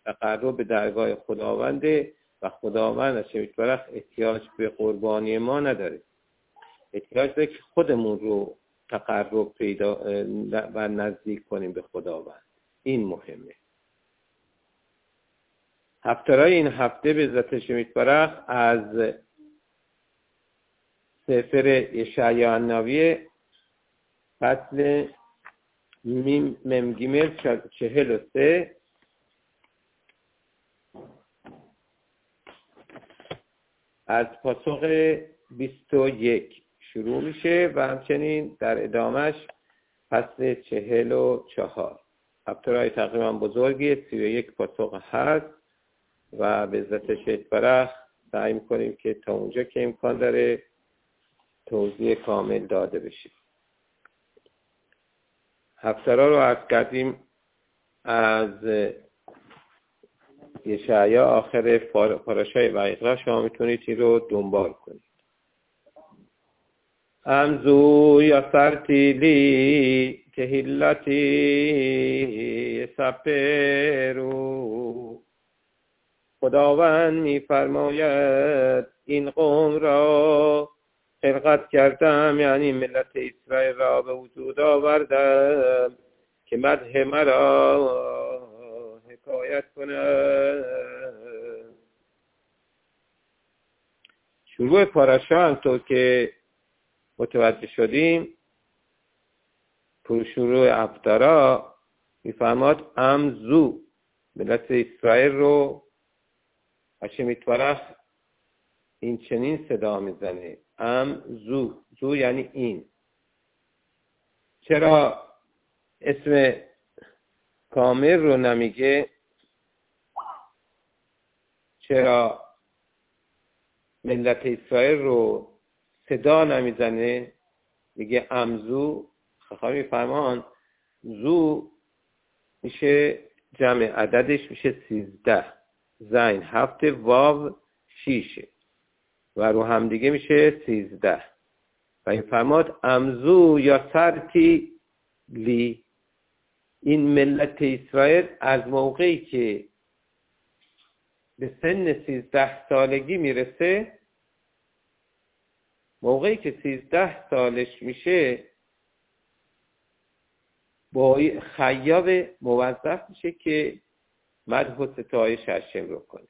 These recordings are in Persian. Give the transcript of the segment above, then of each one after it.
تقرب به درگاه خداونده و خداوند هشم یتبارک احتیاج به قربانی ما نداره. احتیاج داره که خودمون رو تقرب پیدا و نزدیک کنیم به خداوند. این مهمه. هفته‌های این هفته به ذات هشم یتبارک از سفر یشعیا النبی فصل میم 43 از پاسخ 21 شروع میشه و همچنین در ادامش فصل 44. هفته‌های تقریبا بزرگی 31 پاسخ هست و به ذات هشم یتبارک سعی میکنیم که تا اونجا که امکان داره توضیح کامل داده بشه. هفته‌ها رو عرض کردیم از یشعیا آخر پاراشای ویقرا. شما میتونید این رو دنبال کنید. امزو یا سرتیلی تهیلتی سپرو. خداوند میفرماید این قوم را خلقت کردم، یعنی ملت اسرائیل را به وجود آوردم که مدح مرا حکایت کنم. شروع پاراشا همطور که متوجه شدیم، شروع هفته‌ها میفرماد امزو، ملت اسرائیل رو هشم یتبارک این چنین صدا میزنه. زو یعنی این. چرا اسم کامل رو نمیگه؟ چرا ملت اسرائیل رو صدا نمیزنه؟ میگه امزو. خواهی میفرمان زو میشه جمع عددش میشه 13. زین 7 واو 6 و رو هم دیگه میشه 13. و این فرماد امزو یا سرتی لی. این ملت اسرائیل از موقعی که به سن 13 سالگی میرسه، موقعی که 13 سالش میشه با خیاط موظف میشه که مدح و ستایش هشم رو کنه.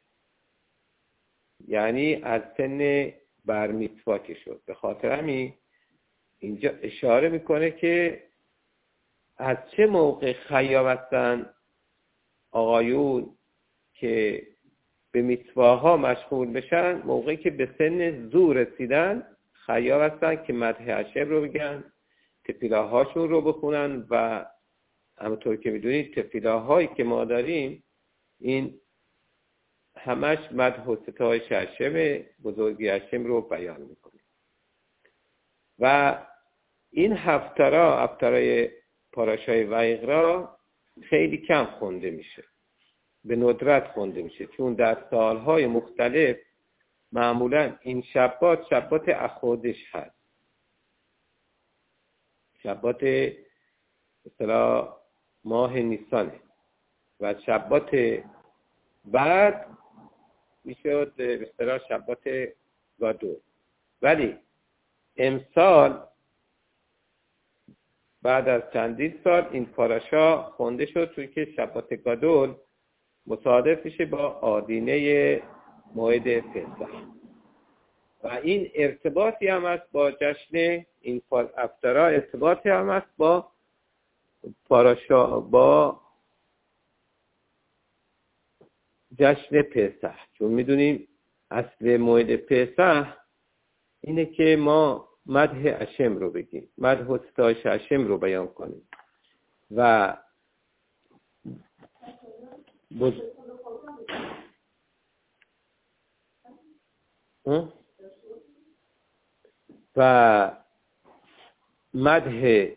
یعنی از سن برمیتوا که شد. به خاطر همین اینجا اشاره میکنه که از چه موقع خیام هستن آقایون که به میتواها مشغول بشن؟ موقعی که به سن زو رسیدن خیام هستن که مدح هشم رو بگن، تفیلاهاشون رو بخونن. و همونطور که میدونید تفیلاهایی که ما داریم این همش مدح و ستایش هشم، بزرگی هشم رو بیان میکنه. و این هفته‌های پاراشای ویقرا خیلی کم خونده میشه، به ندرت خونده میشه، چون در سالهای مختلف معمولا این شبات اخودش هست، شبات مثلا ماه نیسانه و شبات بعد میشد به اصطلاح شبات گادور. ولی امسال بعد از چندین سال این پاراشا خونده شد، چون که شبات گادول مصادف میشه با آدینه موعد پسح و این ارتباطی هم است با جشن این افترا، ارتباطی هم است با پاراشا، با جشن پسح. چون میدونیم اصل موعد پسح اینه که ما مدح هشم رو بگیم، مدح و ستایش هشم رو بیان کنیم و مدح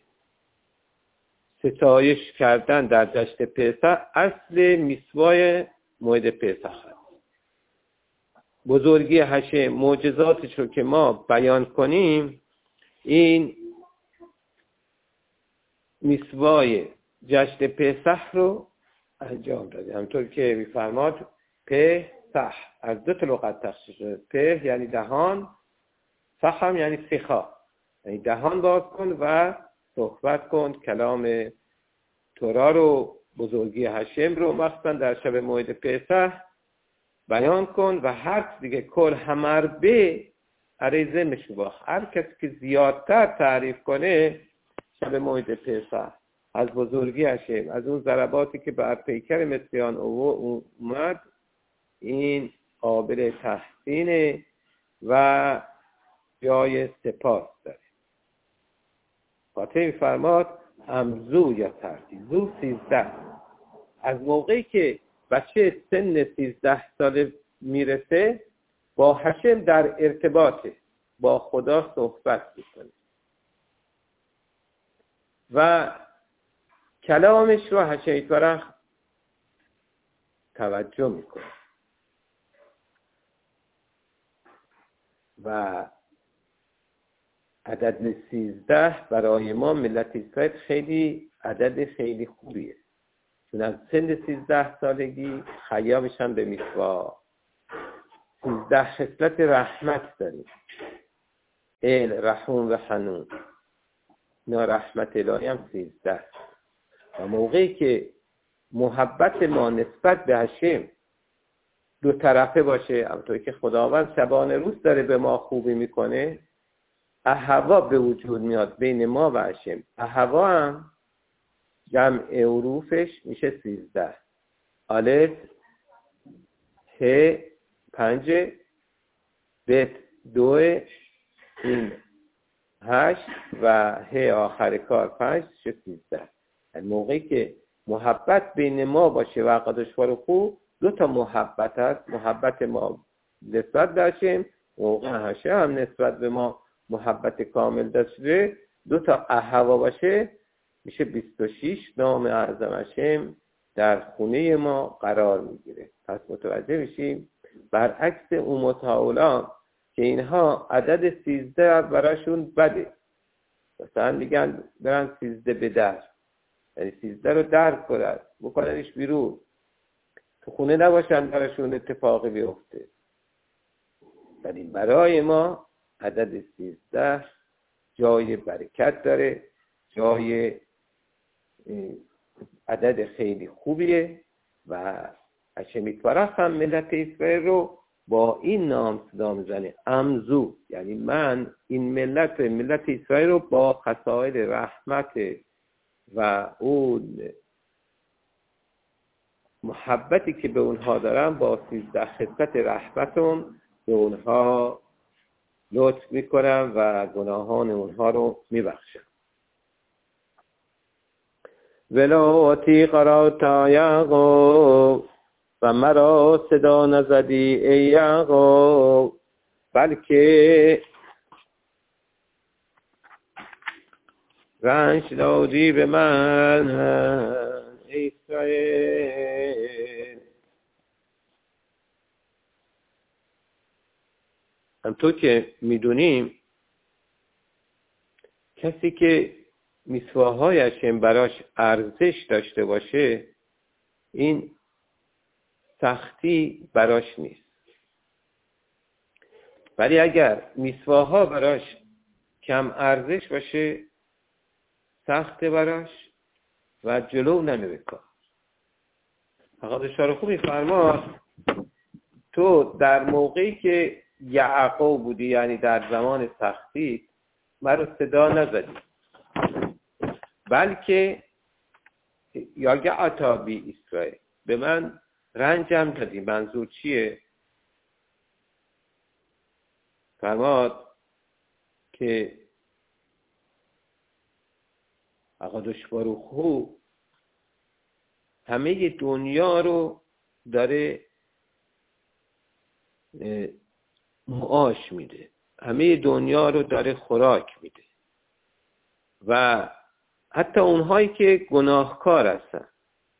ستایش کردن در جشن پسح اصل میسوای موعد پسح هست. بزرگی هشم، معجزاتش رو که ما بیان کنیم، این میسوای جشن پسح رو انجام دادی. همطور که میفرماد پسح از دو تا لغت تخصیص شده. په یعنی دهان، سح هم یعنی سخا، یعنی دهان باز کن و صحبت کن، کلام تورا رو، بزرگی هشم رو مخصوصا در شب موعد پسح بیان کن و هر دیگه کل همر به عریضه مشباخ. هر کسی که زیادتر تعریف کنه شب موعد پسح از بزرگی هشم، از اون ضرباتی که بر پیکر مسیحیان اومد، این قابل تحسینه و جای سپاس داره. فاتحه فرماد امزو یا ترتی زو 13. از موقعی که بچه سن 13 ساله میرسه با هشم در ارتباطه، با خدا صحبت میکنه و کلامش رو هشم یتبارک توجه میکنه و عدد 13 برای ما ملت اسرائیل خیلی عدد خیلی خوبیه، چون از سن 13 سالگی خیا بشن به میتوا. 13 خصلت رحمت داریم، رحوم و حنون، اینا رحمت الهی هم 13. و موقعی که محبت ما نسبت به هشم دو طرفه باشه، همونطوری که خداوند شبانه روز داره به ما خوبی میکنه، احوا به وجود میاد بین ما و هشم. احوا هم جمع حروفش میشه 13. الف، ه 5، ب 2، این 8 و ه آخر کار 5 میشه 13. یعنی موقعی که محبت بین ما باشه و قدش و خوب، دو تا محبت هست. محبت ما نسبت داشتیم، موقع هشه هم نسبت به ما محبت کامل داشته، دو تا احوا باشه میشه 26. نام اعظم هشم در خونه ما قرار میگیره. پس متوجه میشیم برعکس اون متعالا که اینها عدد 13 براشون بده، مثلا میگن برن 13 به در، یعنی 13 رو درک کنن بکننش بیرون، تو خونه نباشن براشون اتفاقی بیفته. ولی برای ما عدد 13 جای برکت داره، جای عدد خیلی خوبیه و هشم یتبارک هم ملت اسرائیل رو با این نام صدا میزنه، امزو، یعنی من این ملت اسرائیل رو با خصائل رحمت و اون محبتی که به اونها دارم با 13 خصلت رحمتم به اونها لطف میکنم و گناهان اونها رو میبخشم. ولاتی قراتا یعقوب، و مرا صدا نزدی ای یعقوب، بلکه رنج دادی به من ای اسرائیل. همطور که میدونیم کسی که میثواهایش براش ارزش داشته باشه، این سختی براش نیست. ولی اگر میثواها براش کم ارزش باشه، سخت براش و جلو نمیره کار. حقیقت شارخو میفرماد تو در موقعی که یعقوب بودی، یعنی در زمان سختی، مرا صدا نزدی، بلکه یا عطا بی اسرائیل، به من رنجم دادی. منظور چیه؟ فرماد که اقدش باروخو همه دنیا رو داره معاش میده، همه دنیا رو داره خوراک میده و حتی اونهایی که گناهکار هستن.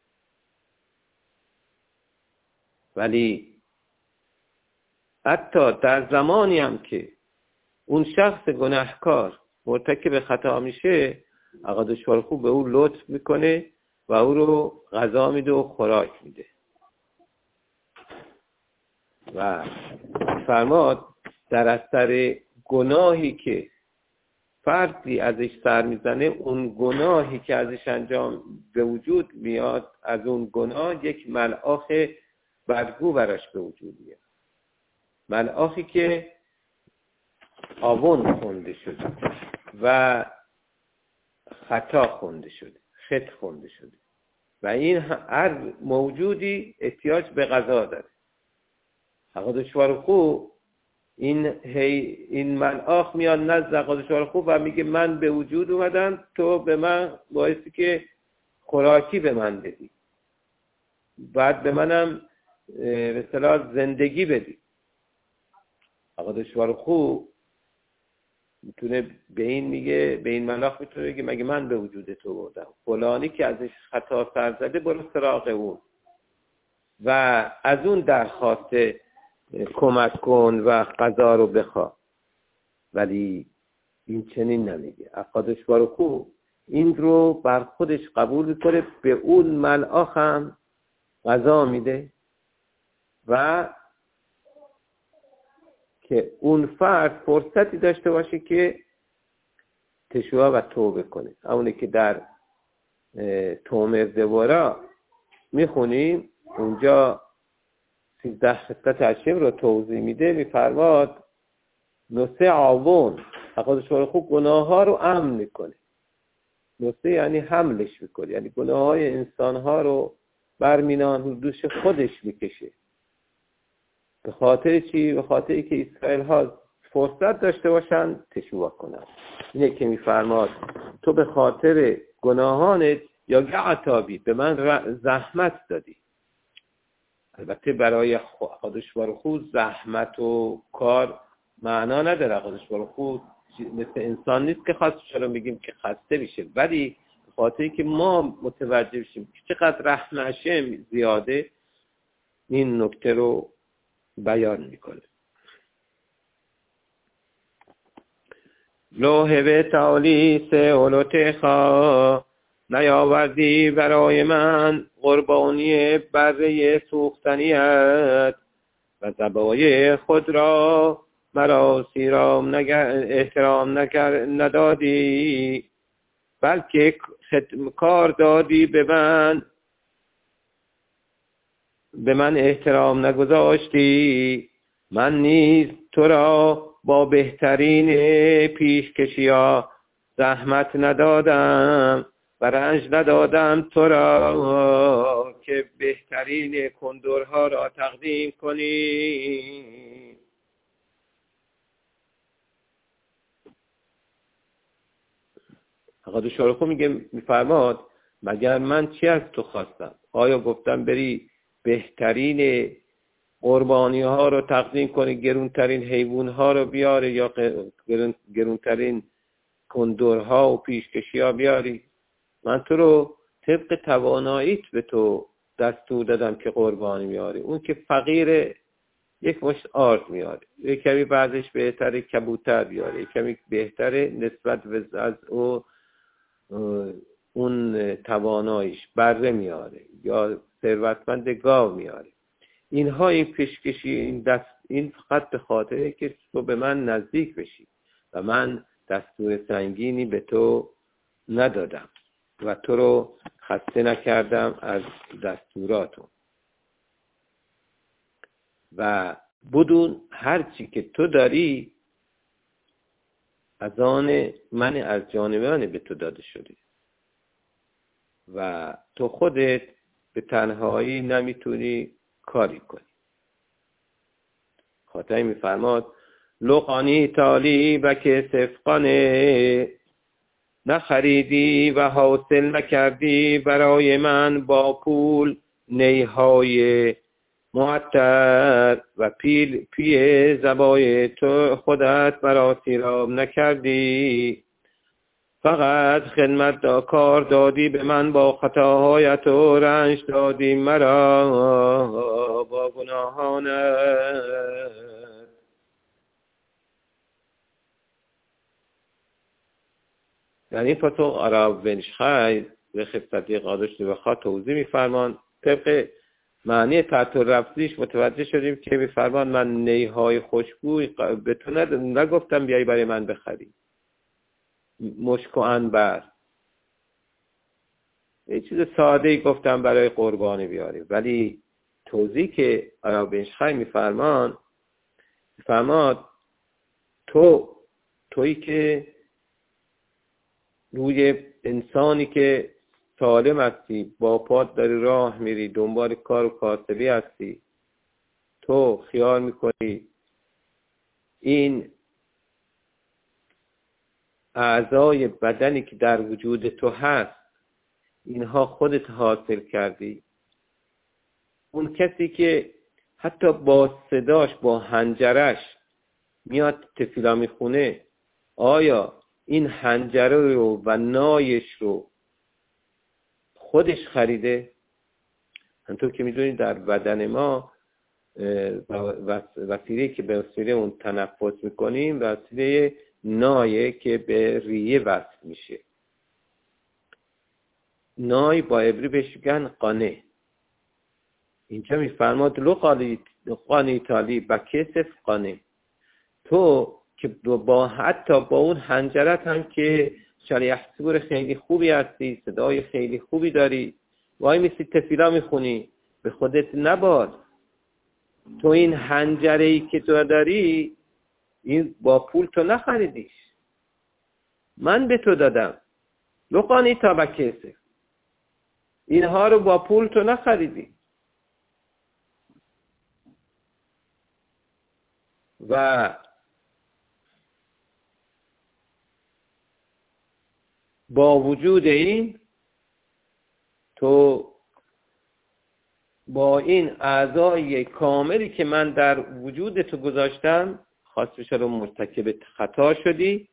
ولی حتی در زمانی هم که اون شخص گناهکار مرتکب خطا میشه، اقدش باروخو به اون لطف میکنه و او رو غذا میده و خوراک میده و فرماد در اثر گناهی که فردی ازش سر میزنه، اون گناهی که ازش انجام به وجود میاد، از اون گناه یک ملآخ بدگو براش به وجود میاد، ملآخی که آون خونده شده و خطا خونده شده، خط خونده شده و این هر موجودی احتیاج به غذا داره. حقادش بارخو این ملآخ میاد نزد حقادش بارخو و میگه من به وجود اومدم، تو به من باعثی که خوراکی به من بدی، بعد به منم به اصطلاح زندگی بدی. حقادش بارخو میتونه به این ملاخ میتونه بگه مگه من به وجود تو بردم، فلانی که ازش خطا سر زده برو سراغ اون و از اون درخواست کمک کن و قضا رو بخوا. ولی این چنین نمیگه. اقادش بارخو این رو بر خودش قبول میکنه، به اون ملاخ هم قضا میده و که اون فرد فرصتی داشته باشه که تشویق و توبه کنه. اونه که در تومر دوارا میخونیم، اونجا 13 خصلت هشم رو توضیح میده، میفرماد نسه عاون حقادش بارخو گناه ها رو امن میکنه. نسه یعنی حملش میکنه، یعنی گناه های انسان ها رو برمینان و دوش خودش میکشه. به خاطر چی؟ به خاطری که اسرائیل ها فرصت داشته باشن تشویق کنن. اینه که میفرماد تو به خاطر گناهانت یا عطابی به من زحمت دادی. البته برای حقادش بارخو زحمت و کار معنا نداره. حقادش بارخو مثل انسان نیست که خاص چرا میگیم که خسته میشه، ولی به خاطری که ما متوجه بشیم که چقدر رحم هشم زیاده، این نکته رو بیان میکنه. لوحه تعالی سئولوتخا نیاوردی برای من قربانی بره سوختنیت و ذبایح خود را مرا احترام ندادی، بلکه کار دادی به من احترام نگذاشتی. من نیز تو را با بهترین پیشکشی‌ها زحمت ندادم و رنج ندادم تو را که بهترین کندرها را تقدیم کنی. حقادش بارخو میفرماد مگر من چی از تو خواستم؟ آیا گفتم بری بهترین قربانی ها رو تقدیم کنی، گرونترین حیوان ها رو بیاری یا گرونترین کندرها و پیشکشی ها بیاری؟ من تو رو طبق تواناییت به تو دستور دادم که قربانی میاری. اون که فقیر یک مشت آرد میاره، یک کمی بعضش بهتره کبوتر بیاره، یک کمی بهتره نسبت به اون تواناییش بره میاره یا ثروتمند گاو میاره. اینها این پیشکشی این فقط به خاطره که تو به من نزدیک بشی و من دستور سنگینی به تو ندادم و تو رو خسته نکردم از دستوراتو و بدون هرچی که تو داری از آن من از جانب من به تو داده شده و تو خودت به تنهایی نمیتونی کاری کنی. خاطر میفرماد لقانی تالی و که صفقانه نخریدی و حاصل نکردی برای من با پول نیهای معطر و پی زبای تو خودت مرا سیراب نکردی، فقط خدمت کار دادی به من با خطاهایت و رنج دادی مرا با گناهانت. یعنی فتو عرب ونشخای رخ صدیق آدشت بخوا توضیح میفرمان. طبق معنی تحت رفضیش متوجه شدیم که میفرمان من نیهای خوشبوی به تو نگفتم بیایی برای من بخری، مشک و عنبر، یه چیز ساده ای گفتم برای قربانی بیاریم. ولی توضیح که آیا بنشخای میفرماد تویی که روی انسانی که سالم هستی، با پات داری راه میری، دنبال کار و کاسبی هستی، تو خیال میکنی این اعضای بدنی که در وجود تو هست اینها خودت حاصل کردی. اون کسی که حتی با صداش، با حنجرش میاد تفیلا میخونه، آیا این حنجره رو و نایش رو خودش خریده؟ همونطور که میدونید در بدن ما وسیله که به وسیله اون تنفس میکنیم وسیله نایه که به ریه وصل میشه. نای با عبری بهش میگن قانه. اینجا میفرماد لقانی تالی با کسف قانه. تو که حتی با اون حنجرت هم که شریح سور خیلی خوبی هستی، صدای خیلی خوبی داری، وای میسی تفیلا میخونی، به خودت نباد. تو این حنجره‌ای که تو داری این با پول تو نخریدیش، من به تو دادم. لقانی تا با کسف، اینها رو با پول تو نخریدی. و با وجود این تو با این اعضای کاملی که من در وجود تو گذاشتم خاص بشه رو مرتکب خطا شدی.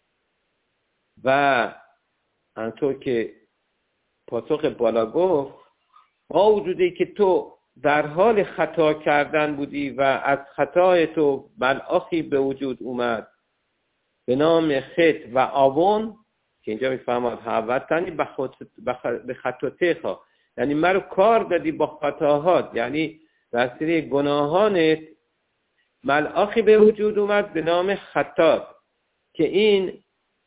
و همونطور که پاسخ بالا گفت، با وجودی که تو در حال خطا کردن بودی و از خطای تو ملآخی به وجود اومد به نام خط و آون، که اینجا میفهمد حوتنی به خطاتیخا، یعنی مرا کار دادی با خطاهات، یعنی وسیله گناهانت ملآخی به وجود اومد به نام خطات، که این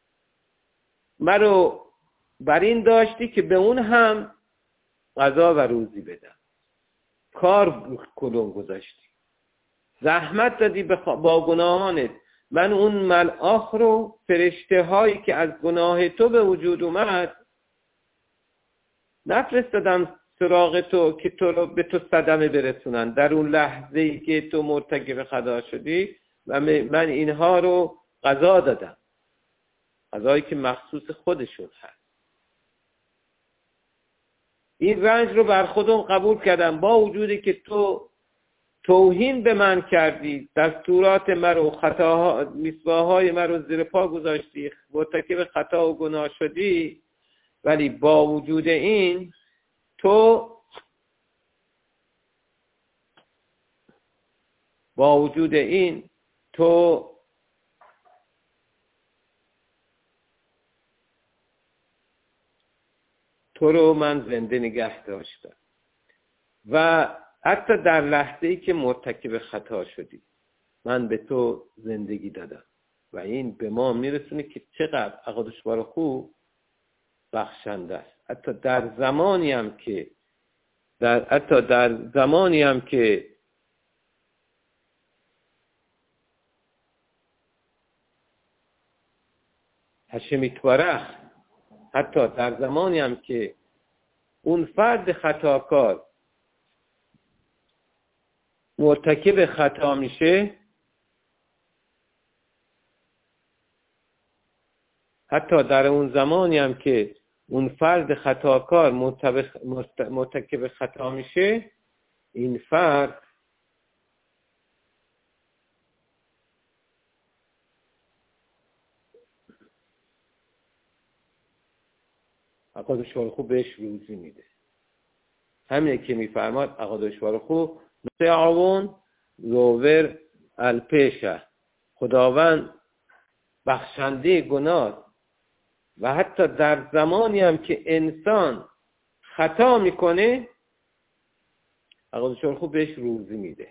مرا بر این داشتی که به اون هم غذا و روزی بدم. کار کلون گذاشتی، زحمت دادی با گناهانت. من اون ملآخ رو، فرشته هایی که از گناه تو به وجود اومد نفرستادم سراغ تو که تو رو به تو صدمه برسونن در اون لحظه ای که تو مرتکب خطا شدی، و من اینها رو غذا دادم، غذایی که مخصوص خودشون هست. این رنج رو بر خودم قبول کردم با وجودی که تو توهین به من کردی، دستورات مرا و خطاها، میثواهای مرا زیر پا گذاشتی، مرتکب خطا و گناه شدی. ولی با وجود این تو رو من زنده نگه داشتم و حتی در لحظه‌ای که مرتکب خطا شدی من به تو زندگی دادم. و این به ما میرسونه که چقدر اقادش بار خوب بخشنده است. حتی در زمانی هم که هشم یتبارک، حتی در زمانی هم که اون فرد خطاکار مرتکب خطا میشه، حتی در اون زمانی هم که اون فرد خطاکار مرتکب خطا میشه، این فرد اقادش بار خوب بهش روزی میده. همینه که میفرماد اقادش بار خوب نتعاون روور الپیشه، خداوند بخشنده گناه و حتی در زمانی هم که انسان خطا میکنه حقیقتش خوب بهش روزی میده.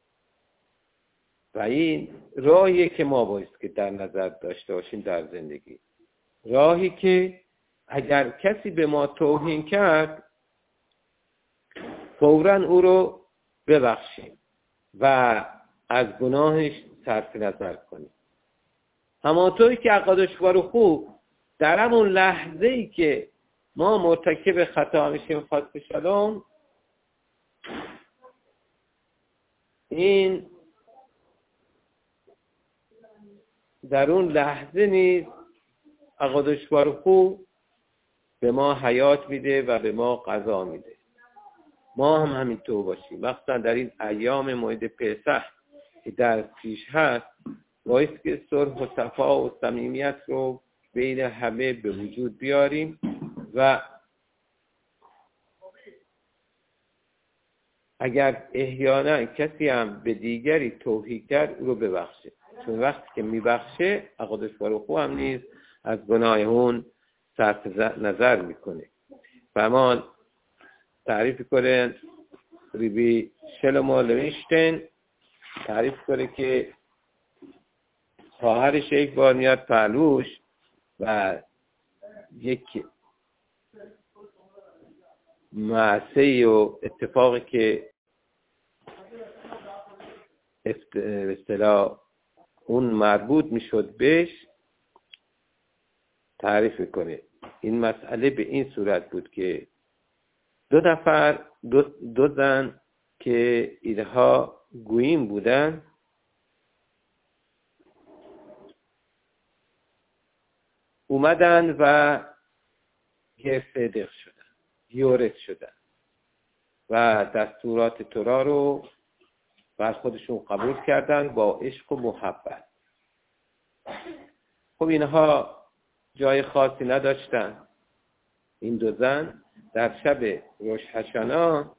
و این راهیه که ما باید که در نظر داشته باشیم در زندگی. راهی که اگر کسی به ما توهین کرد فوراً او رو ببخشیم و از گناهش صرف نظر کنیم. همانطوری که عقادش خوب در همون لحظه‌ای که ما مرتکب خطا میشیم خاص شلوم، این در اون لحظه نیز عقادش خوب به ما حیات میده و به ما قضا میده. ما هم همینطور باشیم. مخصوصا در این ایام موعد پسح که در پیش هست باید که صلح و صفا و صمیمیت رو بین همه به وجود بیاریم و اگر احیانا کسی هم به دیگری توهین کرد او رو ببخشه، چون وقتی که میبخشه عقادش خوب هم نیز از گناه اون صرف نظر میکنه. فرمان تعریف کنه ریبی شلمو لوینشتین تعریف کنه که خواهرش یک بار میاد پهلوش و یک معصی و اتفاقی که اصطلاح اون مربوط میشد بهش تعریف کنه. این مسئله به این صورت بود که دو زن که اینها گویین بودن اومدن و گرصدق شدن، یورث شدن و دستورات تورا رو بر خودشون قبول کردن با عشق و محبت. خب اینها جای خاصی نداشتن. این دو زن در شب روش حشانا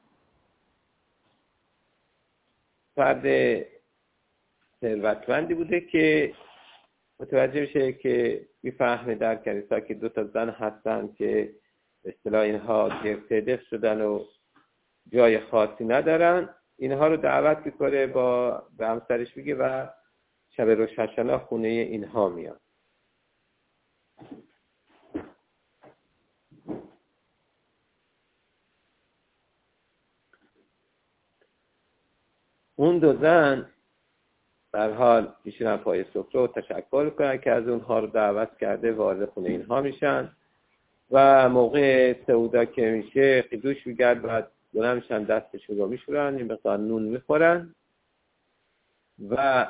فرد ثروتمندی بوده که متوجه بشه که میفهمه در کلیسا که دو تا زن هستن که به اصطلاح اینها گرصدق شدن و جای خاصی ندارن. اینها رو دعوت میکنه به همسرش میگه و شب روش حشانا خونه اینها میاد. اون دو زن در حال میشینن پای سفره و تشکر کنن که از اونها رو دعوت کرده وارد خونه اینها میشن و موقع سعودا که میشه قیدوش میگرد بعد بلند میشن دستشون رو میشورن این مقدار نون میخورن و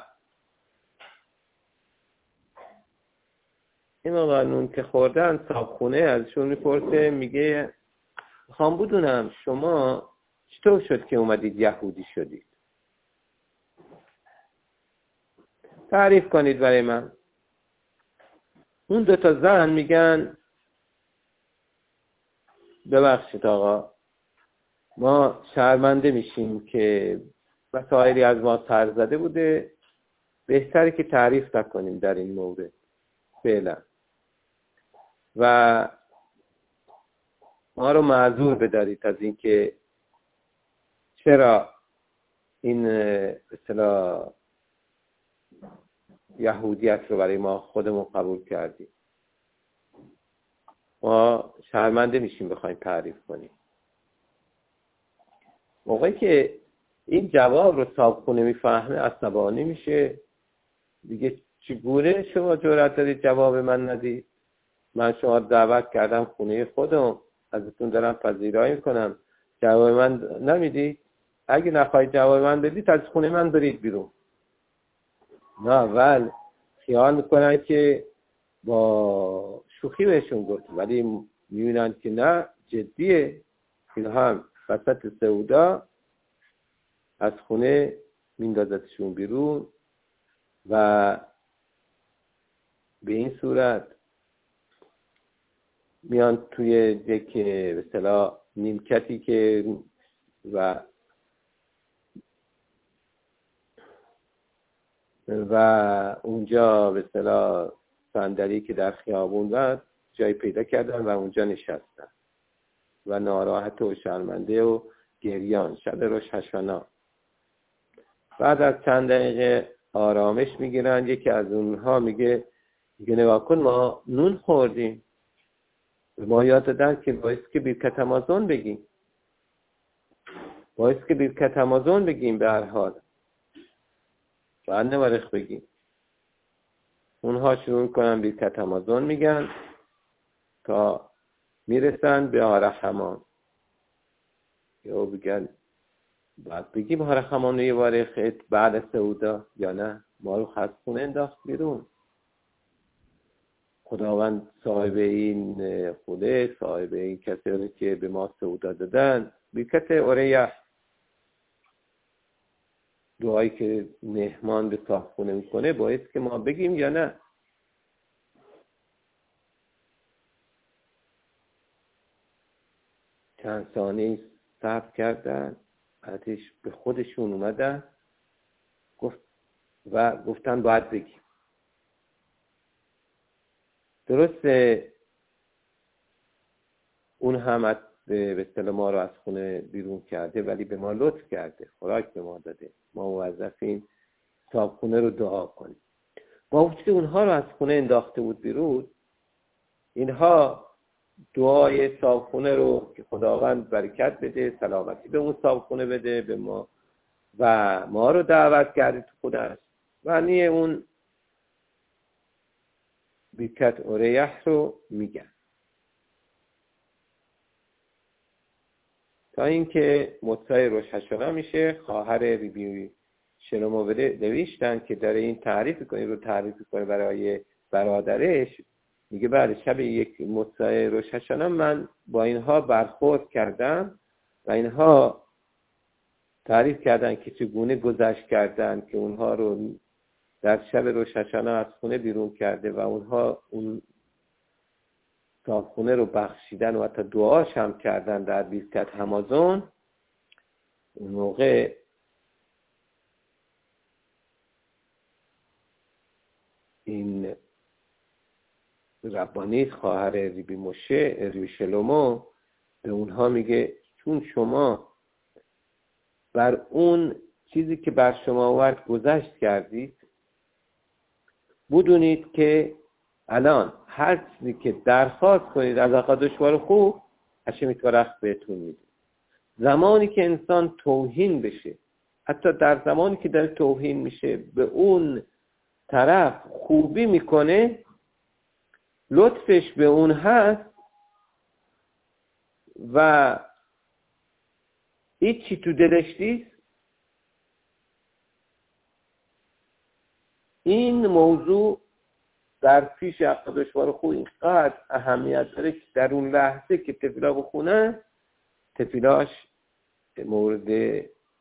این مقدار نون که خوردن صاحبخونه ازشون میپرسه میگه میخوام بدونم شما چطور شد که اومدید یهودی شدید؟ تعریف کنید برای من. اون دو تا زن میگن ببخشید آقا ما شرمنده میشیم که مسائلی از ما سر زده بوده، بهتره که تعریف نکنیم در این مورد فعلا و ما رو معذور بدارید از اینکه چرا این اصطلاح یهودیت رو برای ما خودمون قبول کردیم. ما شرمنده میشیم بخوایم تعریف کنیم. موقعی که این جواب رو صاحبخونه میفهمه عصبانی میشه، دیگه چگونه شما جرأت دارید جواب من ندید؟ من شما دعوت کردم خونه خودم، ازتون دارم پذیرایی میکنم، جواب من نمیدید؟ اگه نخواهید جواب من بدید از خونه من برید بیرون. نه اول خیال میکنن که با شوخی بهشون گفت ولی میبینن که نه جدیه. این هم وسط سعودا از خونه میندازتشون بیرون و به این صورت میان توی یک به اصطلاح نیمکتی که و اونجا به اصطلاح صندلی که در خیابون بود جای پیدا کردن و اونجا نشستن و ناراحت و شرمنده و گریان شب روش هشانا. بعد از چند دقیقه آرامش میگیرن. یکی از اونها میگه نگاه کن ما نون خوردیم، ما یاد دادن که باید که برکت امازون بگیم، باید که برکت امازون بگیم به هر حال بعد نمارخ بگیم. اونها شروع کنن برکت امازون میگن تا میرسن به آرخمان. یا بگن بعد بگیم آرخمان یه باره خیلی بعد سعودا یا نه، ما رو خستونه انداخت بیرون. خداوند صاحب این خوده، صاحب این کسی که به ما سعودا دادن، برکت اوریه، دعایی که مهمان به صاحبخونه میکنه باید که ما بگیم یا نه. چند ثانیه صبر کردن، بعدش به خودشون اومدن گفتن باید بگیم. درسته اون هم به اصطلاح ما رو از خونه بیرون کرده، ولی به ما لطف کرده، خوراک به ما داده. ما موظفیم صاحبخونه رو دعا کنیم. با وجود اونها رو از خونه انداخته بود بیرون، اینها دعای صاحبخونه رو که خداوند برکت بده، سلامتی به اون صاحبخونه بده به ما و ما رو دعوت کرده تو خودش، معنی اون برکت اوریح رو میگن. تا اینکه مطلع روش هشانا میشه، خواهر ریبی شلومو نوشتن که داره این تعریف کنه برای برادرش. میگه بعد شب یک مطلع روش هشانا من با اینها برخورد کردم و اینها تعریف کردن که چگونه گذشت کردن که اونها رو در شب روش هشانا از خونه بیرون کرده و اونها اون صاحبخونه رو بخشیدن و حتی دعاش هم کردن در برکت امازون. اون موقع این ربانیت خواهر ریبی شلومو به اونها میگه چون شما بر اون چیزی که بر شما آورد گذشت کردید، بدونید که الان هر چیزی که درخواست کنید از آقا دشوار خوب هشم یتبارک بهتون میده. زمانی که انسان توهین بشه، حتی در زمانی که داره توهین میشه به اون طرف خوبی میکنه، لطفش به اون هست و هیچی تو دلش نیست، این موضوع در پیش آقا دشوار خوب اینقدر اهمیت داره که در اون لحظه که تفیلا بخونه، تفیلاش مورد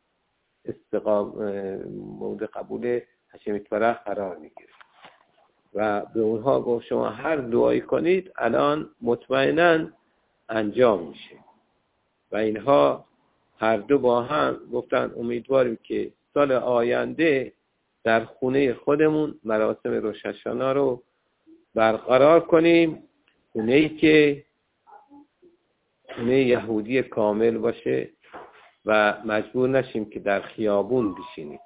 قبول هشم یتبارک قرار میگیره و به اونها گفت شما هر دعایی کنید الان مطمئناً انجام میشه. و اینها هر دو با هم گفتن امیدواریم که سال آینده در خونه خودمون مراسم روش هشانا رو برقرار کنیم، خونه‌ای که خونه یهودی کامل باشه و مجبور نشیم که در خیابون بشینیم.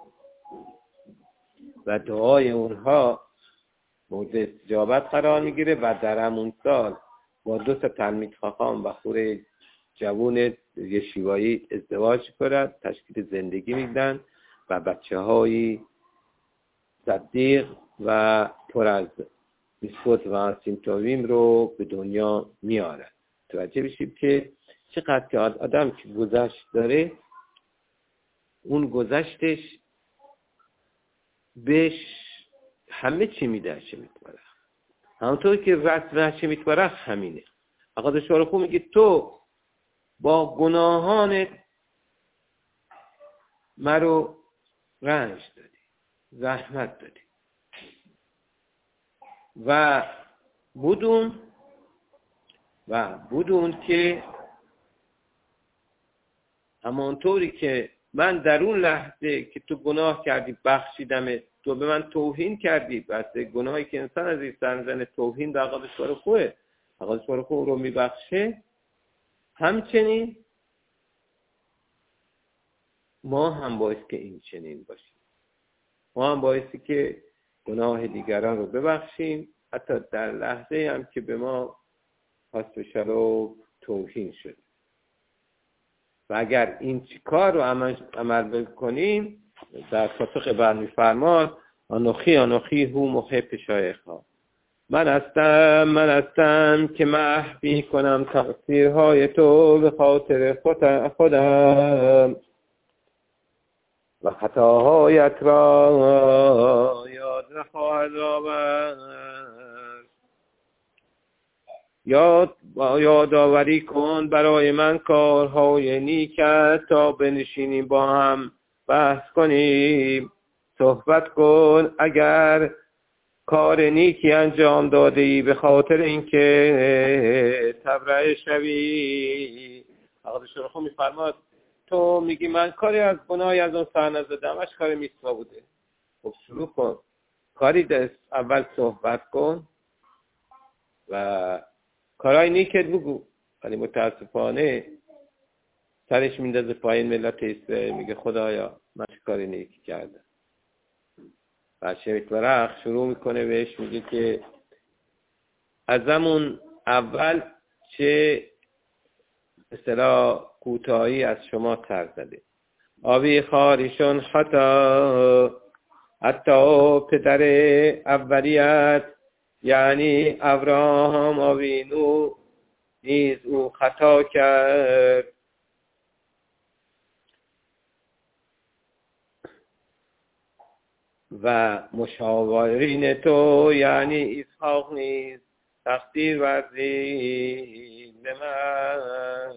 و دعای اونها مورد استجابت قرار میگیره و در همون سال با 2 تلمید خاخام و خور جوون یشیوایی ازدواج کنند، تشکیل زندگی میدن و بچه‌های صدیق و پر از بیسکوت و سیمتویم رو به دنیا میارن. توجه بشید که چقدر که آدم که گذشت داره، اون گذشتش بهش همه چی میده هشم یتبارک. همونطور که رسم هشم یتبارک همینه. آقا دشوار خوب میگه تو با گناهانت مرو رنج دادی، زحمت دادی و بدون که همانطوری که من در اون لحظه که تو گناه کردی بخشیدم، تو به من توهین کردی. بس گناهی که انسان از این سرزن توهین به عقابش خوبه، عقابش خوب رو میبخشه. همچنین ما هم باعث که این چنین باشیم، ما هم باعثی که گناه دیگران رو ببخشیم، حتی در لحظه هم که به ما حسب شلو توهین شد. و اگر این کار رو عمل بکنیم، در پاسخ بر می‌فرماد آنوخی هو محب شایخ‌ها، من هستم که محو می‌کنم تقصیرهای تو به خاطر خودم و خطاهایت را یاد نخواهد آورد. یادآوری کن برای من کارهای نیکت تا بنشینیم با هم بحث کنیم، صحبت کن اگر کار نیکی انجام داده ای به خاطر اینکه تبرئه شوی. آقا شروع می‌فرماد تو میگی من کاری از گناهی از اون سر نزدم، اش کار میسوا بوده. خب شروع کن کاری دست، اول صحبت کن و کارهای نیکت بگو. ولی متاسفانه سرش میندازه پایین ملت اسرائیل، میگه خدایا من چه کاری نیکی کردم. و شمیت ورق شروع میکنه بهش میگه که از همون اول چه اصطلاح کوتاهی از تا تر زده. آبی خاریشون حتی پدر اولیت یعنی ابراهام آوینو نیز او خطا کرد و مشاورین تو یعنی اسحاق نیز تقصیر ورزید به من.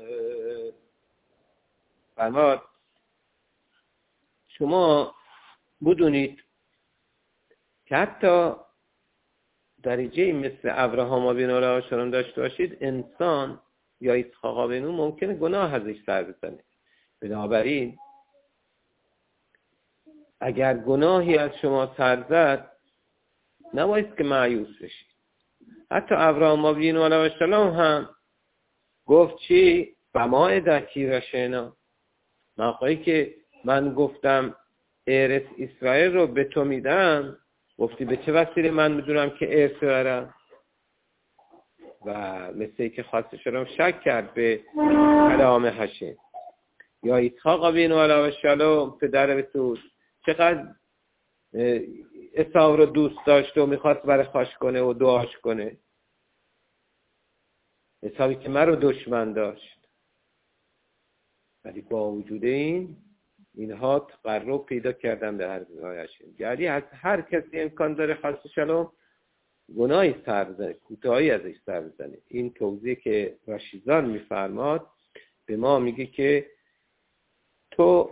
فرماد شما بدونید که حتی درجه مثل ابراهام آبینو را شما داشته باشید، انسان یا اسحاق آبینو ممکنه گناه ازش سر بزنه. بنابراین اگر گناهی از شما سر زد نباید که مایوس بشید. حتی ابراهام آبینو علیه السلام هم گفت چی؟ فما دکی رشنا، موقعی که من گفتم ارث اسرائیل رو به تو میدم، گفتی به چه وسیله من میدونم که ارث برم؟ و مثل که خواست شدم شک کرد به کلام حشیم. یا اسحاق آبینو علیه السلام پدر رسول چقدر عیسی رو دوست داشت و میخواست برای خواش کنه و دعاش کنه، عیسی که من رو دشمن داشت. ولی با وجود اینها تقرب پیدا کردن به حضرتشون. یعنی از هر کسی امکان داره خاص شلوم گناهی سر بزنه، کوتاهی ازش سر بزنه. این توضیح که رشیدان میفرماد به ما میگه که تو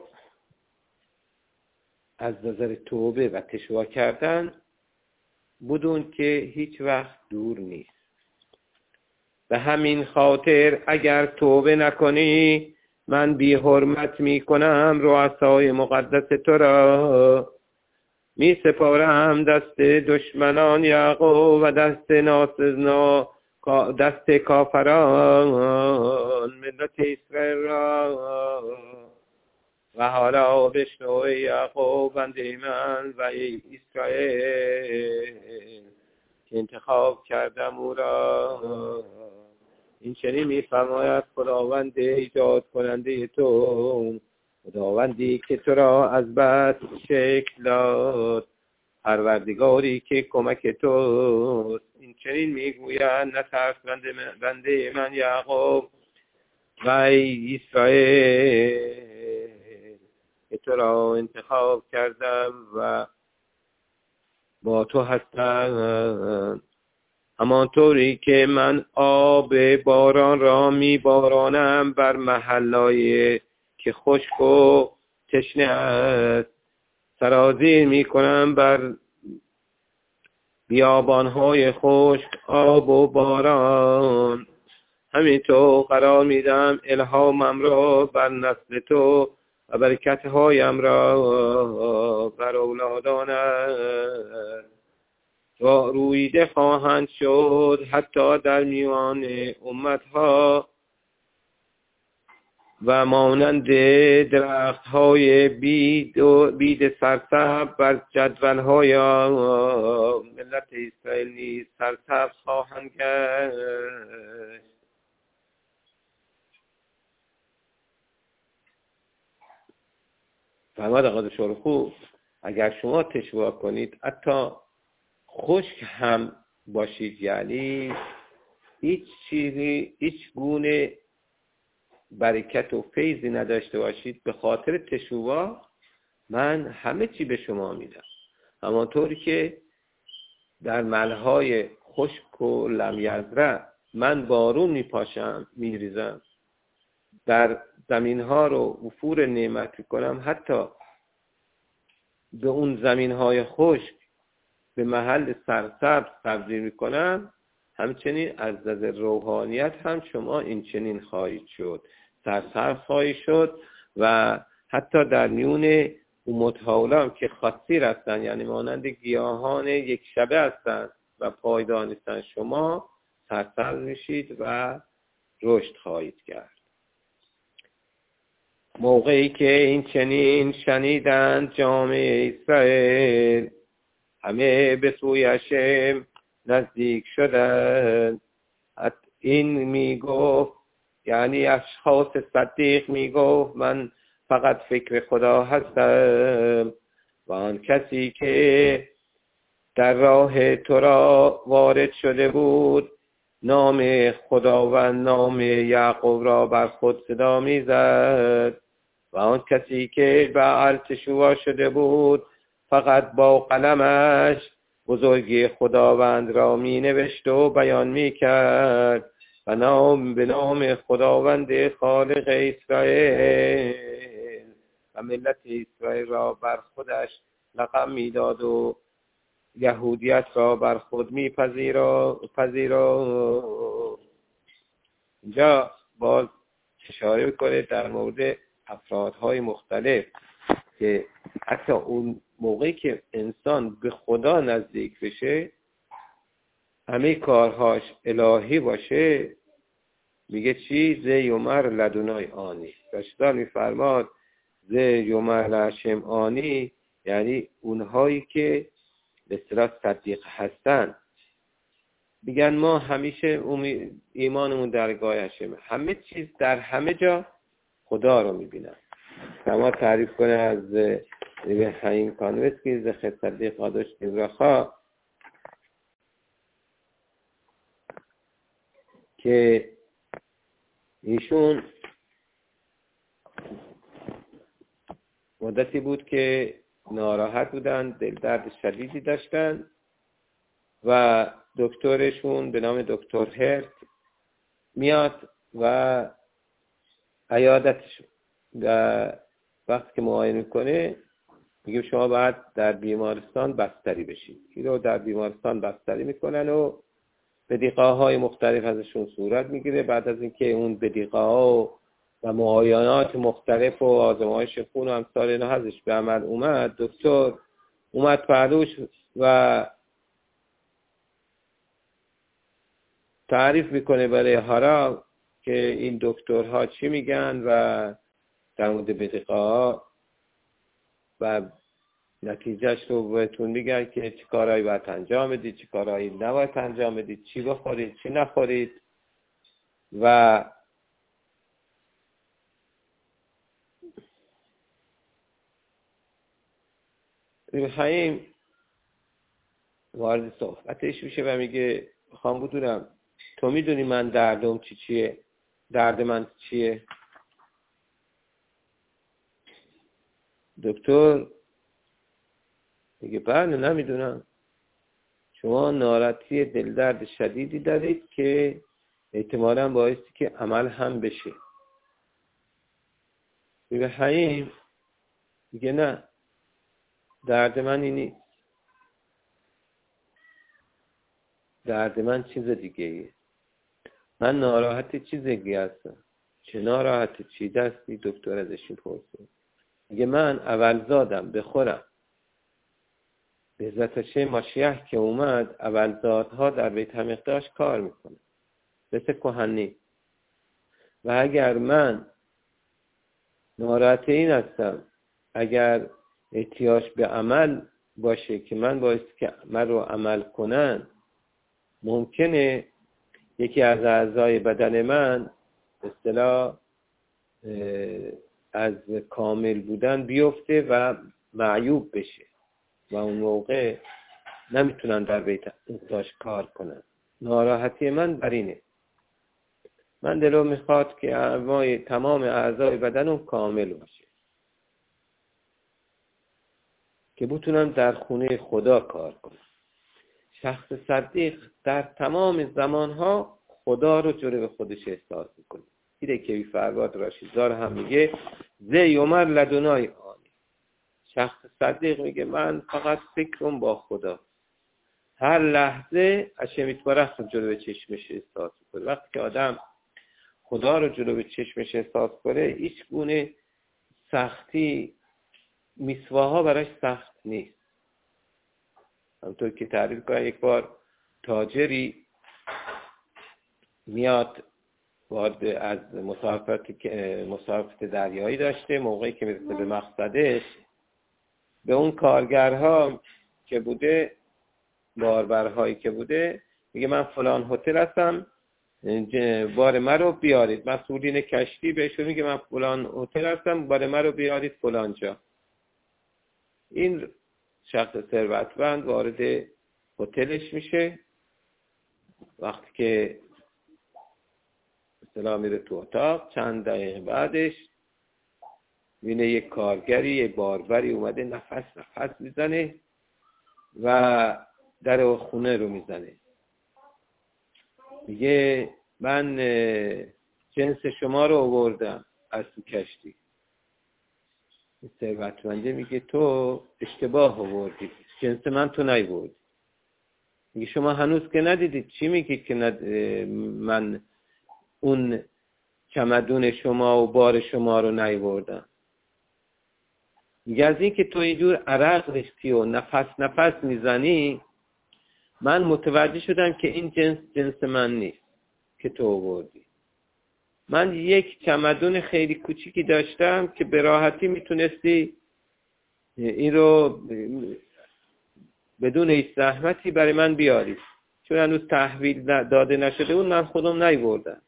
از نظر توبه و تشوا کردن بدون که هیچ وقت دور نیست. به همین خاطر اگر توبه نکنی من بی حرمت می کنم رؤسای مقدس تو را، می سپارم دست دشمنان یعقوب و دست کافران ملت اسرائیل را. و حالا بشنو یعقوب بنده من و ای اسرائیل که انتخاب کردم او را. این چنین می‌فرماید خداوند ایجاد کننده تو، خداوندی که تو را از بد شکل داد، پروردگاری که کمک توست. این چنین میگویند نترس بنده من یعقوب و ای اسرائیل که تو را انتخاب کردم و با تو هستم. همانطوری که من آب باران را میبارانم بر محلای که خشک و تشنه است، سرازیر میکنم بر بیابانهای خشک آب و باران، همینطور قرار میدم الهامم را بر نسل تو و برکت‌هایم را بر اولادانت رویده خواهند شد، حتی در میان امتها و مانند درخت‌های بید سرسبز بر جدول‌های ملت اسرائیل نیز سرسبز خواهند گشت. فرمود آقا شارخو اگر شما تشویق کنید حتی خشک هم باشید، یعنی هیچ چیزی، هیچ گونه برکت و فیضی نداشته باشید، به خاطر تشویق من همه چی به شما میدم. همانطوری که در ملهای خشک و لمیزره من بارون میپاشم، میریزم، در زمین ها رو وفور نعمت کنم، حتی به اون زمین های خشک به محل سرسبز تبدیل میکنم، همچنین از نظر روحانیت هم شما این چنین خواهید شد، سرسبز خواهید شد. و حتی در میون امت‌ها که خاصی هستند، یعنی مانند گیاهان یک شبه هستند و پایدار نیستند، شما سرسبز میشید و رشد خواهید کرد. موقعی که این چنین شنیدند جامعه اسرائیل، همه به سوی هشم نزدیک شدند. این میگفت، یعنی اشخاص صدیق میگفت من فقط فکر خدا هستم، و آن کسی که در راه تو را وارد شده بود نام خداوند، نام یعقوب را بر خود صدا میزد، و آن کسی که به ارتشوا شده بود فقط با قلمش بزرگی خداوند را می نوشت و بیان می کرد و به نام خداوند خالق اسرائیل و ملت اسرائیل را بر خودش لقب می داد و یهودیت را بر خود می پذیرا. اینجا باز اشاره میکنه در مورد افرادهای مختلف که حتی اون موقعی که انسان به خدا نزدیک بشه، همه کارهاش الهی باشه، میگه چی؟ زه یومر لدونای آنی. رشدان میفرماد زه یومر لشم آنی، یعنی اونهایی که به اصطلاح صدیق هستن میگن ما همیشه ایمانمون درگاه هشمه، همه چیز در همه جا خدا رو میبینن. کما تعریف کنه از حیم کانوسکی زخر صدیق قادش ابراخا که ایشون مدتی بود که ناراحت بودن، دل درد شدیدی داشتن و دکترشون به نام دکتر هرت میاد و عیادتشون و وقتی که معاینه کنه میگه شما باید در بیمارستان بستری بشید. این رو در بیمارستان بستری میکنن و بدیقه‌های مختلف ازشون صورت میگیره. بعد از اینکه اون بدیقه‌ها و معاینات مختلف و آزمایش خون و امثال اینا ازش به عمل اومد، دکتر اومد پهلوش و تعریف میکنه برای هارا که این دکترها چی میگن و در مورد بدیقه‌ها و نتیجهش رو بهتون میگن که چی کارهایی باید انجام بدید، چی کارهایی نباید انجام بدید، چی بخورید، چی نخورید. و حیم وارد صحبتش میشه و میگه خواهم بدونم تو میدونی من دردم چیه؟ درد من چیه؟ دکتر میگه بله نمیدونم. شما ناراحتی دل درد شدیدی دارید که احتمالاً باعثی که عمل هم بشه. میگه حیم میگه نه، درد من اینی، درد من چیز دیگه ایه. من ناراحت چیز دیگه هستم. چه ناراحت چی دستی؟ دکتر ازش میپرسه. میگه من اولزادم بخورم. به عزت شه ماشیح که اومد اولزادها در بیت المقدس کار میکنه مثل کهنی. و اگر من ناراحت این هستم، اگر احتیاج به عمل باشه که من باعث که من رو عمل کنن، ممکنه یکی از اعضای بدن من به اصطلاح از کامل بودن بیفته و معیوب بشه و اون موقع نمیتونن در بیت المقدس کار کنن. ناراحتی من بر اینه. من دلو میخواد که تمام اعضای بدنم کامل باشه که بتونم در خونه خدا کار کنم. شخص صدیق در تمام زمانها خدا رو جلوی خودش احساس میکنه. دیده که بی فرباد راشیدزار هم میگه زی عمر لدنای آنی. شخص صدیق میگه من فقط فکرم با خدا، هر لحظه اشمیت برخ جلوی چشمش احساس میکنه. وقتی که آدم خدا رو جلوی چشمش احساس کنه، هیچ گونه سختی میسواها براش سخت نیست. همونطور که تعریف کنم، یک بار تاجری میاد وارد از مسافرت دریایی داشته، موقعی که میرسه به مقصدش به اون کارگرها که بوده، باربرهایی که بوده، میگه من فلان هتل هستم، بار من رو بیارید. مسئولین کشتی بهشون میگه من فلان هتل هستم، بار من رو بیارید فلان جا. این شخص ثروتمند وارد هتلش میشه. وقتی که اصطلاح میره تو اتاق، چند دقیقه بعدش میبینه یک کارگری، یک باربری اومده نفس میزنه و در خونه رو میزنه. میگه من جنس شما رو آوردم از تو کشتی. ثروتمنده میگه تو اشتباه آوردی، جنس من تو نیاوردی. میگه شما هنوز که ندیدید. چی میگید که من اون چمدون شما و بار شما رو نیاوردم؟ میگه از این که تو اینجور عرق ریختی و نفس میزنی، من متوجه شدم که این جنس من نیست که تو آوردی. من یک چمدون خیلی کوچیکی داشتم که به راحتی میتونستی این رو بدون هیچ زحمتی برای من بیاری، چون هنوز تحویل داده نشده اون، من خودم نیاوردم.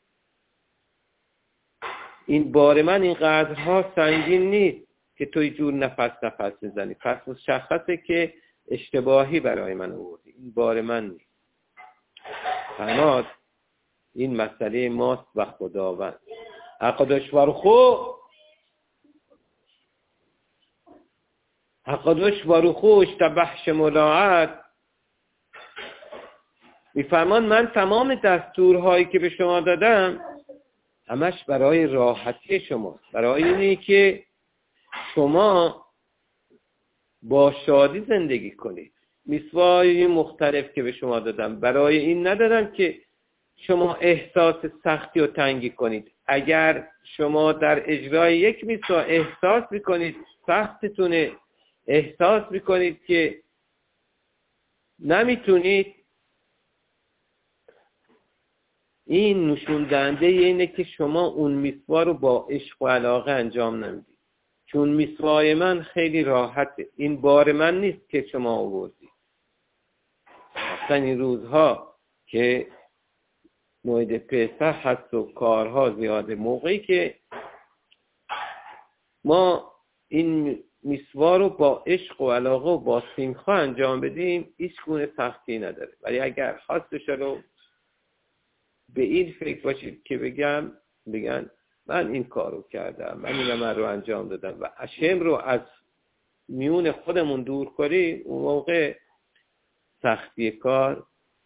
این بار من اینقدرها سنگین نیست که توی جور نفس میزنی. پس مشخصه که اشتباهی برای من آوردی، این بار من نیست. فرماد این مسئله ماست و خداوند. حقدش ورخو اشتبهش ملاعت. میفرمان من تمام دستورهایی که به شما دادم همش برای راحتی شماست، برای اینی که شما با شادی زندگی کنید. میسوای مختلف که به شما دادم برای این ندادم که شما احساس سختی و تنگی کنید. اگر شما در اجرای یک میسوا احساس میکنید سختتونه، احساس میکنید که نمیتونید، این نشون دهنده اینه که شما اون میسوا رو با عشق و علاقه انجام نمیدید. چون میسوای من خیلی راحته، این بار من نیست که شما آوردید. اصلا این روزها که موعد پسح هست و کارها زیاده، موقعی که ما این میسوا رو با عشق و علاقه و با سینخوا انجام بدیم، هیچ گونه سختی نداره. ولی اگر خواستش رو به این فکر باشید که بگن من این کارو کردم، من این عمل رو انجام دادم و اشم رو از میون خودمون دور کنی، اون موقع سختی کار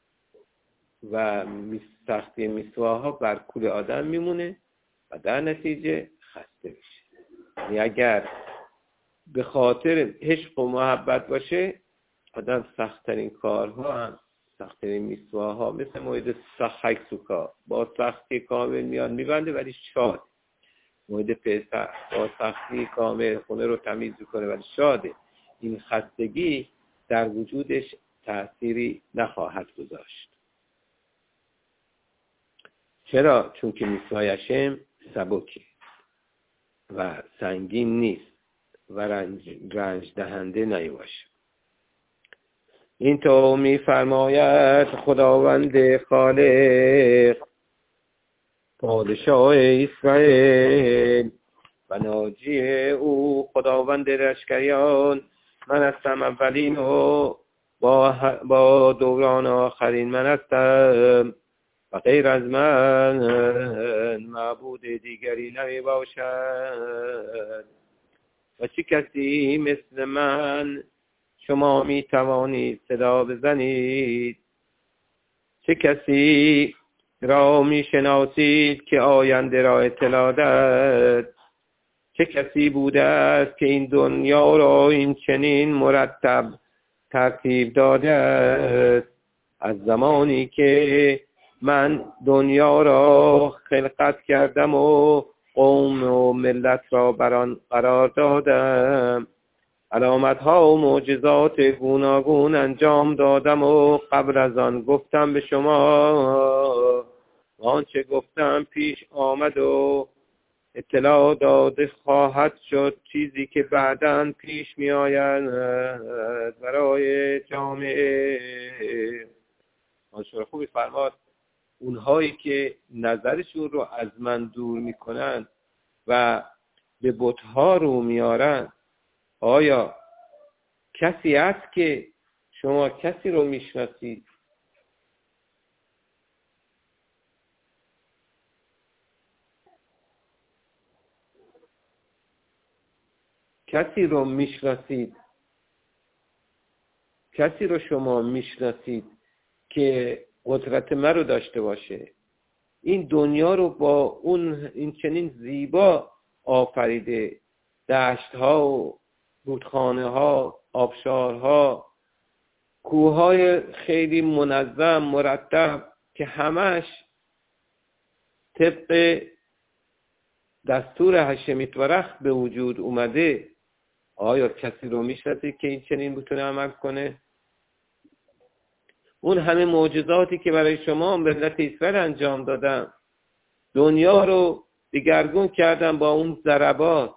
و سختی میسواها بر کل آدم میمونه و در نتیجه خسته بشه. یعنی اگر به خاطر عشق و محبت باشه، آدم سخت‌ترین کارها هم، سخت‌ترین میسواها، مثل موعد سخک سوکا، با سختی کامل میاد میبنده ولی شاد. مورد پسر با سختی کامل خونه رو تمیز کنه ولی شاده، این خستگی در وجودش تأثیری نخواهد گذاشت. چرا؟ چون که میثوای هشم سبکی و سنگین نیست و رنج دهنده نیباشه. این تو میفرماید خداوند خالق پادشاه اسرائیل و ناجی او خداوند لشکریان، من هستم اولین و با دوران آخرین من هستم و غیر از من معبود دیگری نمی باشد. و چه کسی مثل من شما می توانید صدا بزنید؟ چه کسی را می شناسید که آینده را اطلاع دهد؟ چه کسی بوده است که این دنیا را این چنین مرتب ترتیب داده است؟ از زمانی که من دنیا را خلقت کردم و قوم و ملت را بر آن قرار دادم، علامت‌ها و معجزات گوناگون انجام دادم و قبل از آن گفتم به شما آنچه گفتم پیش آمد و اطلاع داده خواهد شد، چیزی که بعداً پیش می آید برای جامعه. آنچه خوبی فرماد اونهایی که نظرشون رو از من دور میکنن و به بت‌ها رو میارن، آیا کسی هست که شما کسی رو میشناسید؟ کسی رو میشناسید؟ کسی رو شما میشناسید که قدرت من رو داشته باشه، این دنیا رو با اون این چنین زیبا آفریده، دشت ها و رودخانه ها، آبشار ها، کوه های خیلی منظم مرتب که همش طبق دستور هشمیت ورخ به وجود اومده. آیا کسی رو میشناسید که این چنین بتونه عمل کنه؟ اون همه معجزاتی که برای شما ملت اسرائیل انجام دادم، دنیا رو دگرگون کردم با اون ضربات،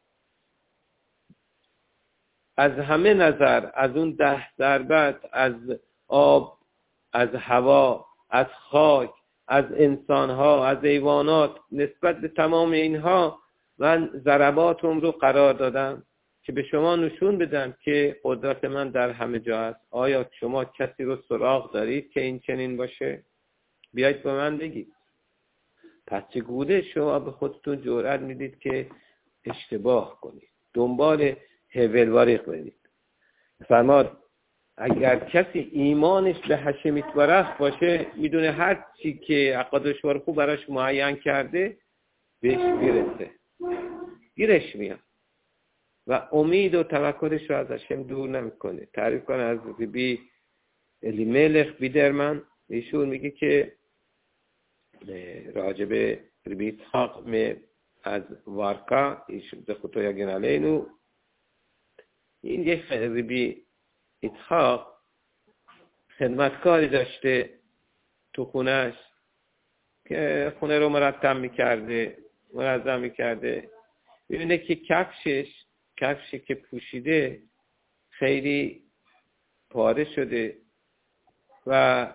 از همه نظر، از اون 10 ضربت، از آب، از هوا، از خاک، از انسانها، از حیوانات، نسبت به تمام اینها من ضرباتم رو قرار دادم که به شما نشون بدم که قدرت من در همه جا است. آیا شما کسی رو سراغ دارید که این چنین باشه؟ بیایید به من بگید. پس چگونه شما به خودتون جرأت میدید که اشتباه کنید، دنبال هول واریق برید؟ فرماد اگر کسی ایمانش به هشمیت ورخ باشه، میدونه هر چی که عقادش خوب براش معین کرده بهش میرسه، گیرش میاد و امید و توکلش رو از هشم دور نمیکنه. تعریف کنه از ربی الیملخ بیدرمن، ایشون میگه که راجب ربی اسحاق از وارکا ایشون به خطو یگن علینو، این یک ربی اسحاق خدمتکاری داشته تو خونهش که خونه رو مرتب میکرده، منظم میکرده. ببینه که کفشی که پوشیده خیلی پاره شده و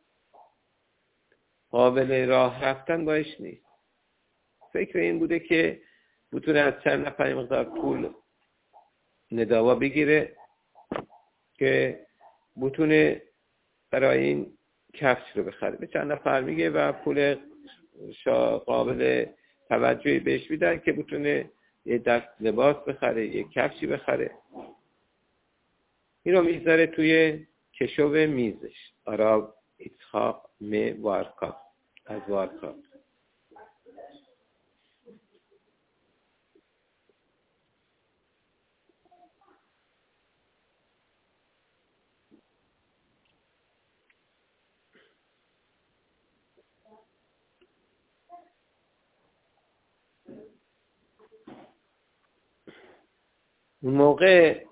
قابل راه رفتن باش نیست. فکر این بوده که بتونه از چند نفر مقدار پول نداوا بگیره که بتونه برای این کفش رو بخره. به چند نفر میگه و پول قابل توجهی بهش میدن که بتونه یه دست لباس بخره، یه کفشی بخره. این رو میذاره توی کشو میزش. آراب اسحاق وارکا، از وارکا. اون موقع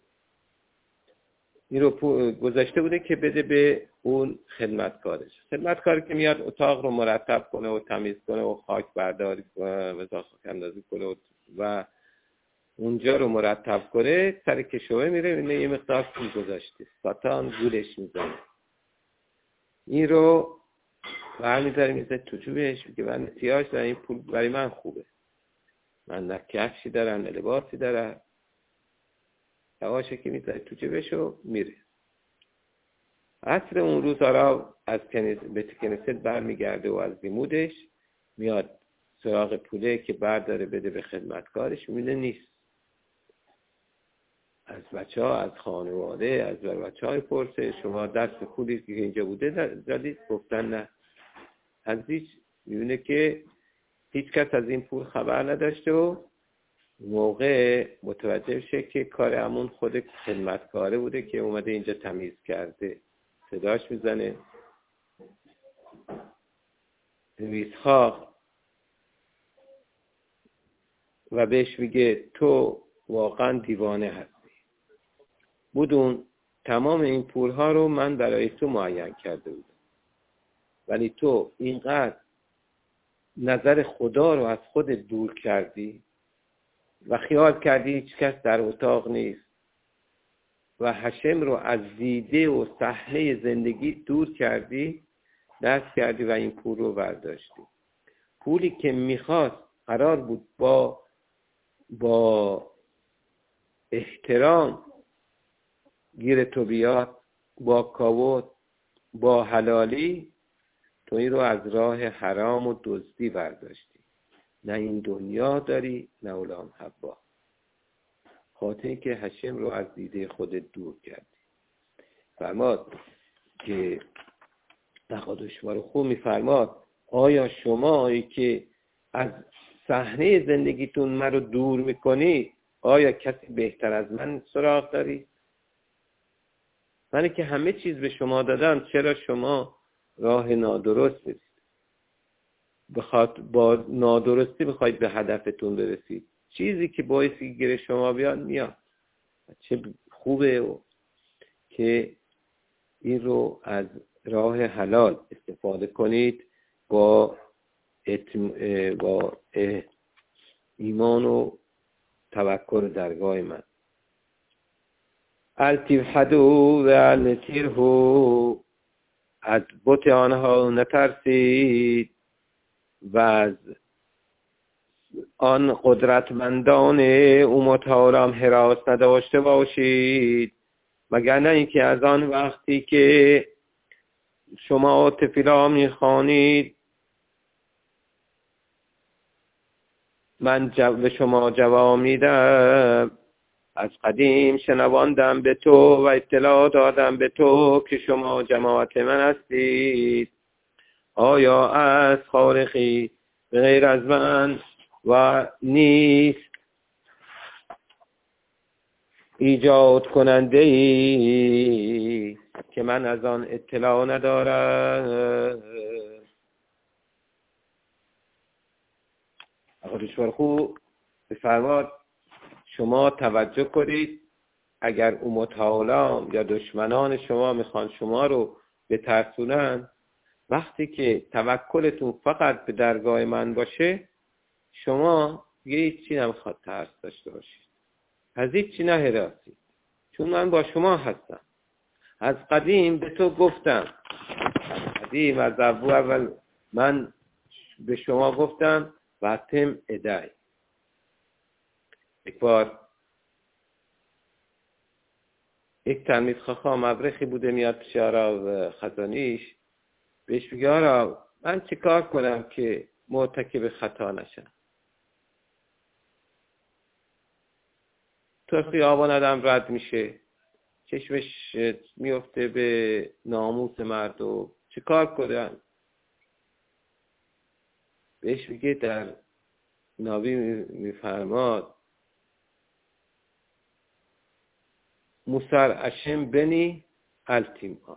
این رو گذاشته بوده که بده به اون خدمتکارش. خدمتکاری که میاد اتاق رو مرتب کنه و تمیز کنه و خاک برداری کنه و خاک اندازی کنه و اونجا رو مرتب کنه، سر کشوه میره اینه یه مقدار پول گذاشته، ساتان گولش میزنه. این رو برمی‌داره میزه تو جوبش، میگه من احتیاج دارم، این پول برای من خوبه، من نه کفشی دارم نه لباسی دارم. هواشه که میذاره تو جیبش و میره. عصر اون روز آرا از به کنیست برمیگرده و از لیمودش میاد سراغ پوله که برداره بده به خدمتکارش، میبینه نیست. از بچه ها، از خانواده، از بچه های پرسه شما دست پولی که اینجا بوده دادید؟ گفتن نه. از میبینه که هیچ کس از این پول خبر نداشته و موقع متوجه شه که کار همون خود خدمتکاره بوده که اومده اینجا تمیز کرده. صداش میزنه نویسخواه و بهش میگه تو واقعا دیوانه هستی. بدون تمام این پولها رو من برای تو معین کرده بودم، ولی تو اینقدر نظر خدا رو از خود دور کردی و خیال کردی هیچ کس در اتاق نیست و هشم رو از دیده و صحنه زندگی دور کردی، دست کردی و این پول رو برداشتی. پولی که میخواست قرار بود با احترام گیر تو بیاد، با کاوت، با حلالی، تو این رو از راه حرام و دزدی برداشتی. نه این دنیا داری نه اولام حبا، خاطر این که هشم رو از دیده خودت دور کردی. فرماد که نقادشوار خوب میفرماد آیا شمایی که از صحنه زندگیتون من رو دور میکنی، آیا کسی بهتر از من سراغ داری؟ منی که همه چیز به شما دادم، چرا شما راه نادرست میرید؟ با نادرستی بخواید به هدفتون برسید. چیزی که باعثی گیر شما میاد. چه خوبه که این رو از راه حلال استفاده کنید با ایمان و توکل درگاه من. التفحدو و التیرهو، از بت آنها نترسید و از آن قدرتمندان امت هم هراس نداشته باشید، مگر نه اینکه از آن وقتی که شما تفیلا میخوانید من به شما جواب میدم. از قدیم شنواندم به تو و اطلاع دادم به تو که شما جماعت من هستید. آیا از خالقی به غیر از من و نیست ایجاد کننده ای که من از آن اطلاع ندارم؟ نقادشوار خوب بفرماد شما توجه کنید، اگر امتحالام یا دشمنان شما میخوان شما رو بترسونن، وقتی که توکلتون فقط به درگاه من باشه، شما دیگه هیچی نمیخواد ترس داشته باشید، از هیچی نهراسید، چون من با شما هستم. از قدیم به تو گفتم، قدیم از اول من به شما گفتم و تم ادعی. یک بار یک تلمیذ خاخام مبرخی بوده میاد پیش آرا خزانیش، بهش میگه آرا من چه کار کنم که مرتکب خطا نشم؟ تو خیابان آدم رد میشه، چشمش میفته به ناموس مردم، چه کار کنم؟ بهش میگه در نبی میفرماد موسر اشم بنی التیم آس.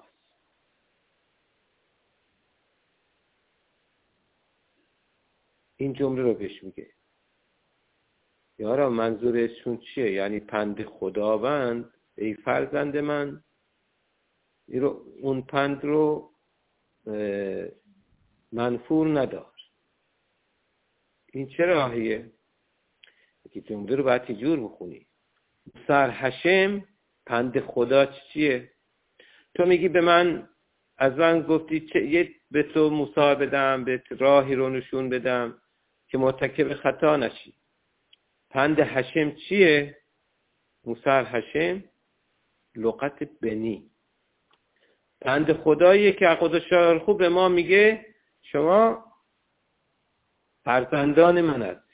این جمله رو بهش میگه یارا منظورشون چیه؟ یعنی پند خداوند ای فرزند من، اون پند رو منفور ندار. این چه راهیه؟ که جمله رو باید تجور بخونی. سر هشم پند خدا چیه؟ تو میگی به من، از من گفتی یه به تو موسی بدم، به راهی رو نشون بدم که مرتکب خطا نشی. پند هشم چیه؟ موسی هشم لغت بنی، پند خداییه که خدا شاعر خوب به ما میگه شما فرزندان من هستید.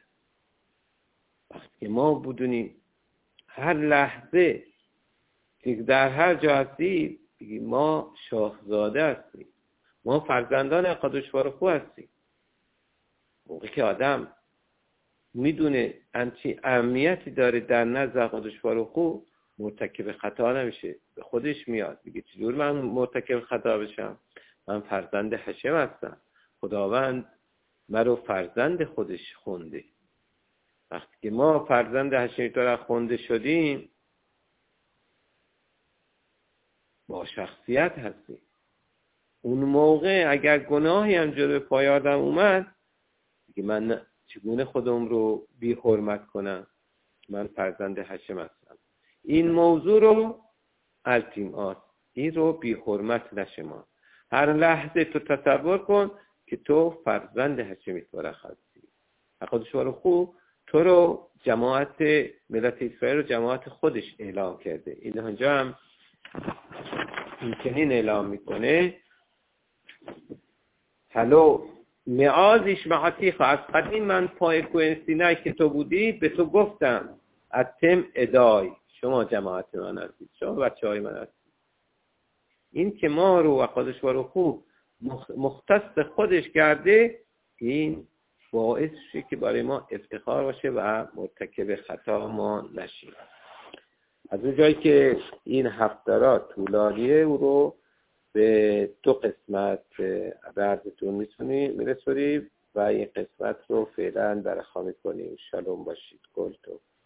وقتی ما بدونیم هر لحظه که در هر جا هستید بگیم ما شاهزاده هستیم، ما فرزندان خدای خوب هستیم. موقعی که آدم میدونه همچین اهمیتی داره در نزد خدای خوب، مرتکب خطا نمیشه. به خودش میاد میگه چجور من مرتکب خطا بشم؟ من فرزند هشم هستم، خداوند مرا فرزند خودش خونده. وقتی که ما فرزند هشم طور خونده شدیم با شخصیت هستیم. اون موقع اگر گناهی هم جلوی پای آدم اومد میگه من چگونه خودم رو بی حرمت کنم؟ من فرزند هشم هستم. این موضوع رو التیماس، این رو بی حرمت نشما. هر لحظه تو تصور کن که تو فرزند هشمی طور هستی. خدای خوب تو رو جماعت ملت اسرائیل رو جماعت خودش اعلام کرده. این اینجا هم این چنین اعلام میکنه هلو معازش معاتی خواهد قدیم من پای کوه سینای که تو بودی به تو گفتم اتم ادای، شما جماعت من هستید، شما بچه های من هستید. این که ما رو و خدای خوب مختص خودش کرده، این باعث شه که برای ما افتخار باشه و مرتکب خطا ما نشیم. از اون جایی که این هفت‌ها طولانیه او رو به 2 قسمت به عرضتون میرسونیم و این قسمت رو فعلا برخا میکنیم. شالوم باشید. گل تو